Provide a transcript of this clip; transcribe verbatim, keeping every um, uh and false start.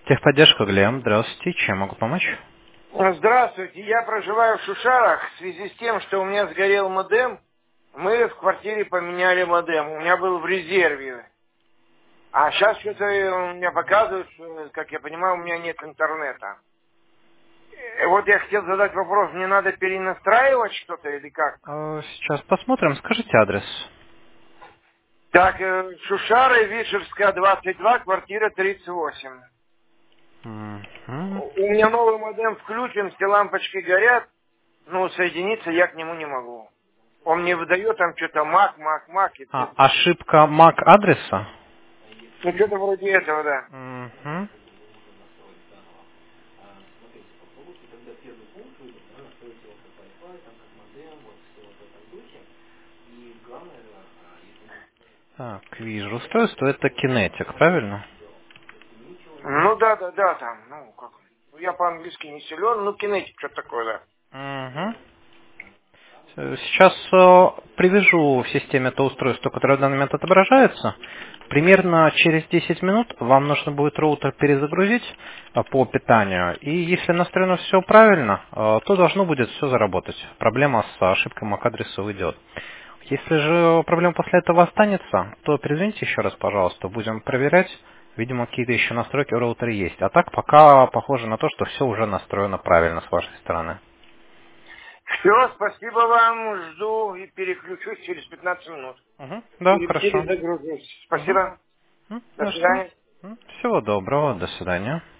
Техподдержка, Глеб. Здравствуйте. Чем могу помочь? Здравствуйте, я проживаю в Шушарах. В связи с тем, что у меня сгорел модем, мы в квартире поменяли модем. У меня был в резерве. А сейчас что-то у меня показывают, что, как я понимаю, у меня нет интернета. Э, Вот я хотел задать вопрос, мне надо перенастраивать что-то или как? Э, Сейчас посмотрим. Скажите адрес. Так, э, Шушары, Вишерская, двадцать два, квартира тридцать восемь. Мгм. У меня новый модем включен, все лампочки горят, но соединиться я к нему не могу. Он мне выдает там что-то мак, мак, мак и А, цифры. ошибка мак адреса? Ну, что-то вроде этого, да. Мгм. Так, вижу. Устройство это кинетик, правильно? Ну, да, да, да, там, ну, как. Ну, я по-английски не силен, ну, кинетик, что-то такое, да. Мгм. Э, Сейчас э, привяжу в системе то устройство, которое в данный момент отображается. Примерно через десять минут вам нужно будет роутер перезагрузить э, по питанию. И если настроено все правильно, э, то должно будет все заработать. Проблема с ошибкой мак адреса уйдет. Если же проблема после этого останется, то перезвоните еще раз, пожалуйста, будем проверять. Видимо, какие-то еще настройки в роутере есть. А так пока похоже на то, что все уже настроено правильно с вашей стороны. Все, спасибо вам, жду и переключусь через пятнадцать минут. Мгм. Да, Пере- хорошо. Перезагружусь. Мгм. Спасибо. М, До Ну что? свидания. М, Всего доброго. До свидания.